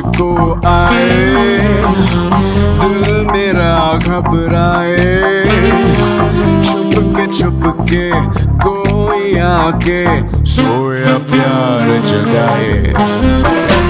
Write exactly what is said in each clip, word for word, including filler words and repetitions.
मुझको आए, दिल मेरा घबराए, छुप के छुप के कोई आके सोया प्यार जगाए।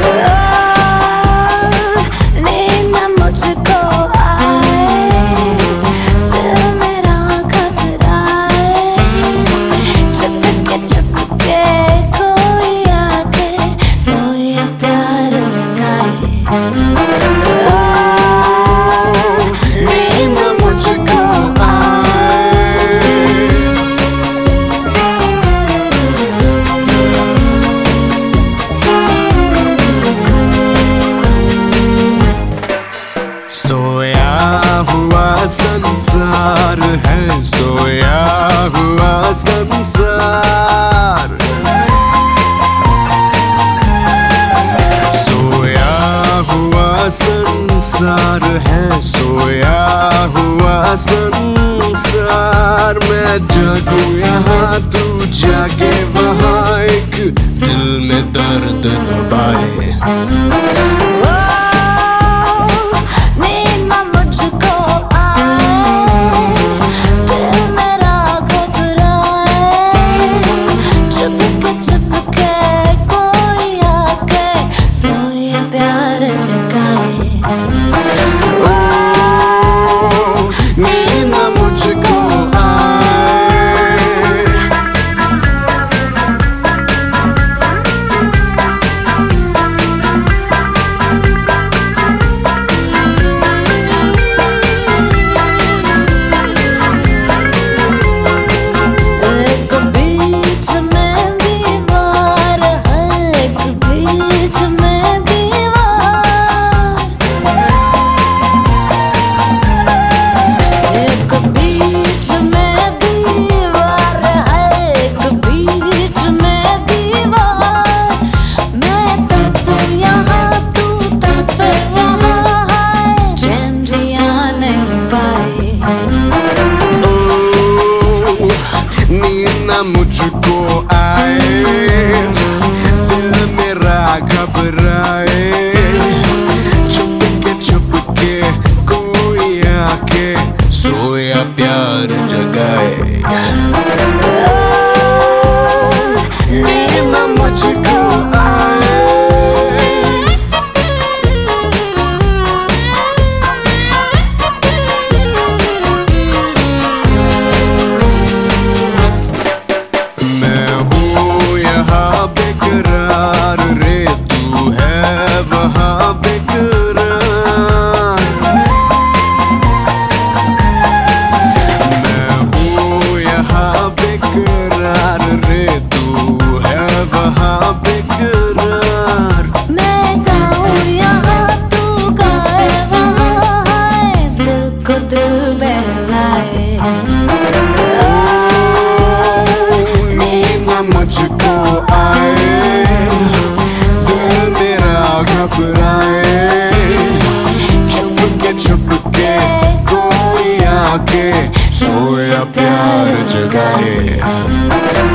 सोया हुआ संसार है, सोया हुआ संसार, सोया हुआ संसार है, सोया हुआ संसार। मैं जागूं यहाँ तू जागे वहाँ, एक दिल में दर्द दबाए। मुझको आए, दिल मेरा घबराए, छुप के छुप के कोई आके सोया प्यार जगाए। नींद मुझको आए, बेकरार रे तू है वहाँ बेकरार, मैं हूँ यहाँ बेकरार रे तू है वहाँ बेकरार। मैं गाऊँ यहाँ तू गाए वहाँ, दिल को दिल बहलाए। नींद मुझको आए, दिल मेरा घबराए, छुप के छुप के कोई आके सोया प्यार जगाए।